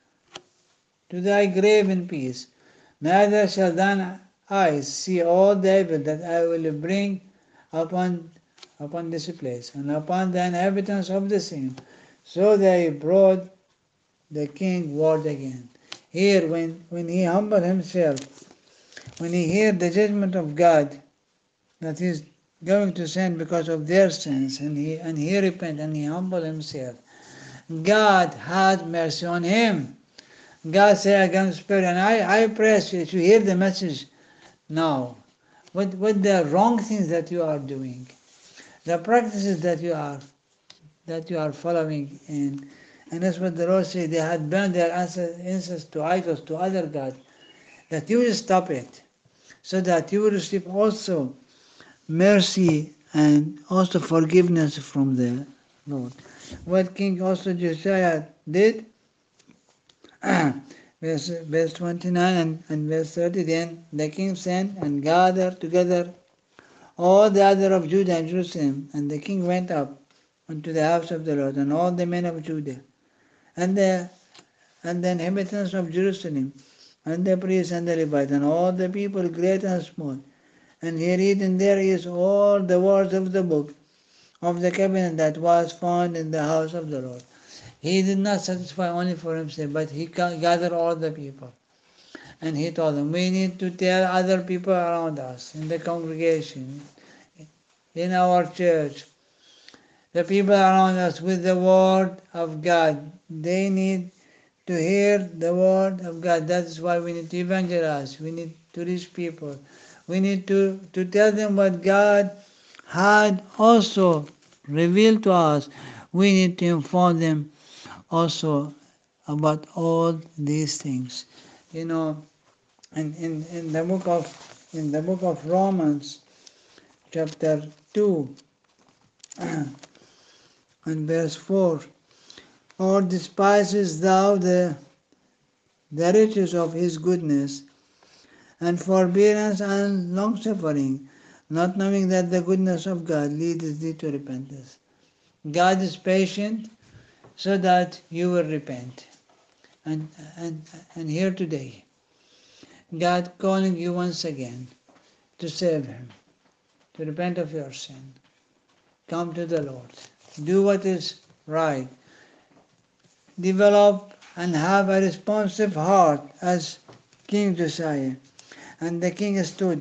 to thy grave in peace. Neither shall thine eyes see all the evil that I will bring upon upon this place, and upon the inhabitants of the same. So they brought the king word again. Here, when, when he humbled himself, when he heard the judgment of God that he is going to send because of their sins, and he and he repented and he humbled himself, God had mercy on him. God said against spirit, and I, I pray you to hear the message now. What what the wrong things that you are doing, the practices that you are that you are following in, and that's what the Lord said. They had burned their incense to idols, to other gods. That you will stop it, so that you will receive also mercy and also forgiveness from the Lord. What King also Josiah did, verse, verse twenty-nine and, and verse thirty, then the king sent and gathered together all the other of Judah and Jerusalem, and the king went up unto the house of the Lord, and all the men of Judah, and the and the inhabitants of Jerusalem, and the priests and the Levites, and all the people, great and small. And he read in their ears all the words of the book of the covenant that was found in the house of the Lord. He did not satisfy only for himself, but he gathered all the people. And he told them, we need to tell other people around us, in the congregation, in our church, the people around us with the word of God. They need to hear the word of God. That is why we need to evangelize. We need to reach people. We need to, to tell them what God had also revealed to us. We need to inform them also about all these things. You know, in, in, in the book of in the book of Romans, chapter two and verse four, or despisest thou the the riches of his goodness and forbearance and longsuffering, not knowing that the goodness of God leadeth thee to repentance. God is patient so that you will repent. And, and, and here today, God calling you once again to save him, to repent of your sin. Come to the Lord. Do what is right. Develop and have a responsive heart as King Josiah. And the king stood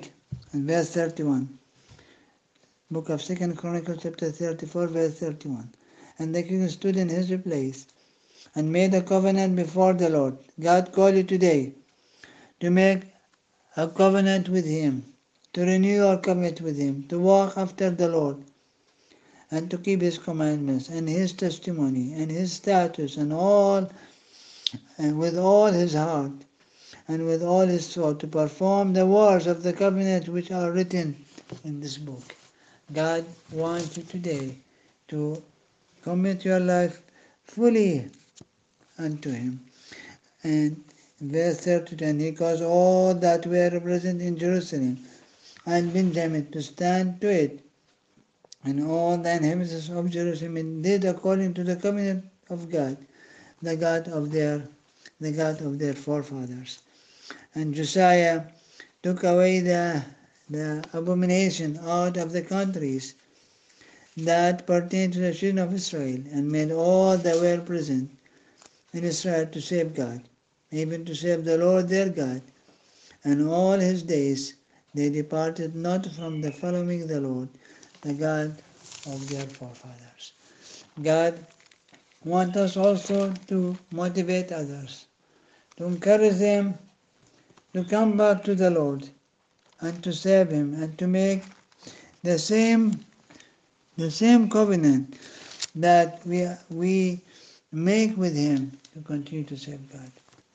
And verse thirty-one. Book of Second Chronicles chapter thirty-four, verse thirty-one. And the king stood in his place and made a covenant before the Lord. God called you today to make a covenant with him, to renew your covenant with him, to walk after the Lord, and to keep his commandments and his testimony and his statutes and all and with all his heart and with all his soul, to perform the words of the covenant which are written in this book. God wants you today to commit your life fully unto him. And verse thirty-two, and he caused all that were present in Jerusalem and Benjamin to stand to it, and all the inhabitants of Jerusalem did according to the covenant of God, the God of their the God of their forefathers. And Josiah took away the, the abomination out of the countries that pertained to the children of Israel, and made all that were present in Israel to save God, even to save the Lord their God. And all his days they departed not from the following the Lord, the God of their forefathers. God wants us also to motivate others, to encourage them to come back to the Lord and to serve him, and to make the same the same covenant that we we make with him, to continue to serve God.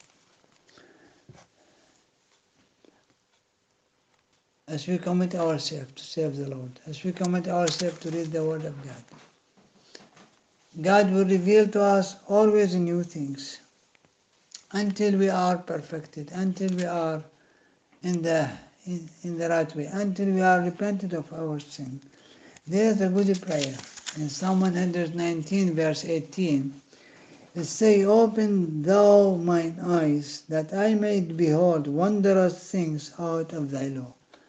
As we commit ourselves to serve the Lord, as we commit ourselves to read the Word of God, God will reveal to us always new things until we are perfected, until we are in the in, in the right way, until we are repented of our sin. There is a good prayer in Psalm one nineteen, verse eighteen. It says, "Open thou mine eyes, that I may behold wondrous things out of thy law."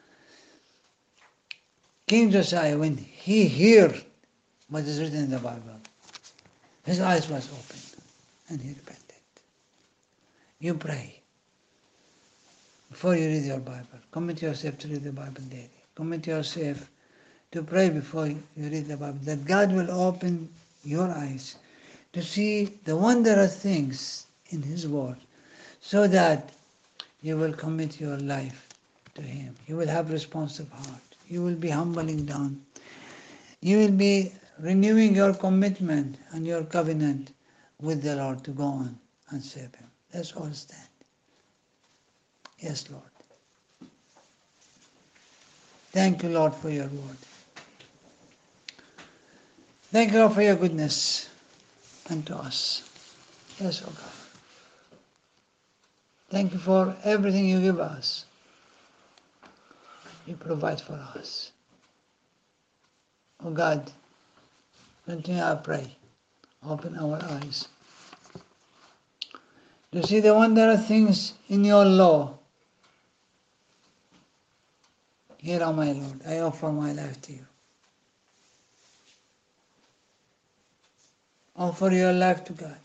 King Josiah, when he heard what is written in the Bible, his eyes was open and he repented. You pray before you read your Bible. Commit yourself to read the Bible daily. Commit yourself to pray before you read the Bible, that God will open your eyes to see the wondrous things in his word, so that you will commit your life to him. You will have responsive heart. You will be humbling down. You will be renewing your commitment and your covenant with the Lord to go on and serve him. Let's all stand. Yes, Lord. Thank you, Lord, for your word. Thank you, Lord, for your goodness unto us. Yes, O God. Thank you for everything you give us. You provide for us. Oh God, continue, I pray. Open our eyes to see the wondrous things in your law. Here, O my Lord, I offer my life to you. Offer your life to God.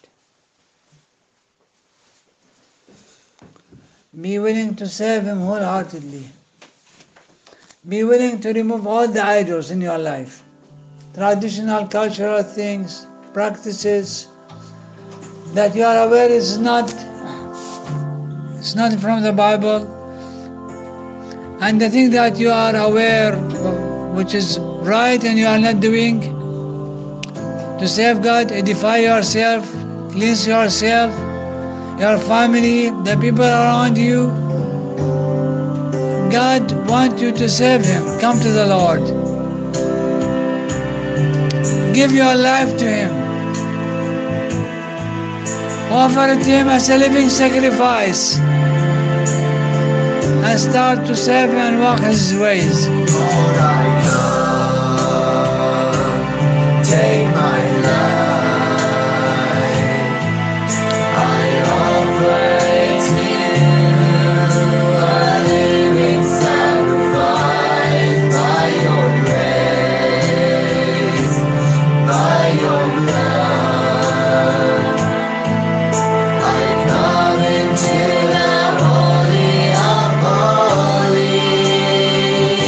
Be willing to serve him wholeheartedly. Be willing to remove all the idols in your life. Traditional, cultural things, practices that you are aware is not, it's not from the Bible. And the thing that you are aware of, which is right and you are not doing, to serve God, edify yourself, cleanse yourself, your family, the people around you. God wants you to serve him. Come to the Lord. Give your life to him. Offer it to him as a living sacrifice. And start to serve him and walk his ways. Lord, I come. Take my life. I offer it to you, a living sacrifice by your grace, by your blood. I come into the holy of holies.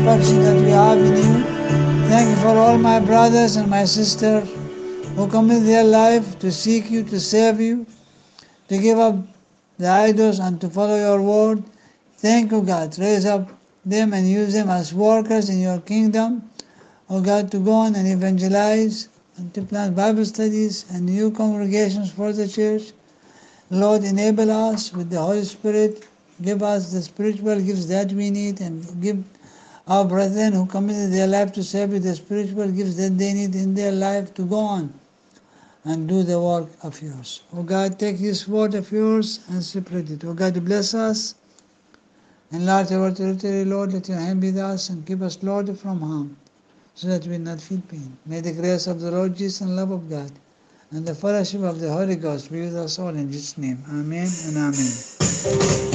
perfection that we have in you. Thank you for all my brothers and my sisters who commit their life to seek you, to serve you, to give up the idols and to follow your word. Thank you, God. Raise up them and use them as workers in your kingdom. Oh God, to go on and evangelize and to plant Bible studies and new congregations for the church. Lord, enable us with the Holy Spirit. Give us the spiritual gifts that we need, and give our brethren who committed their life to serve you the spiritual gifts that they need in their life to go on and do the work of yours. Oh God, take this word of yours and spread it. Oh God, bless us. Enlarge our territory, Lord. Let your hand be with us and keep us, Lord, from harm, so that we not feel pain. May the grace of the Lord Jesus and love of God and the fellowship of the Holy Ghost be with us all in Jesus' name. Amen and amen.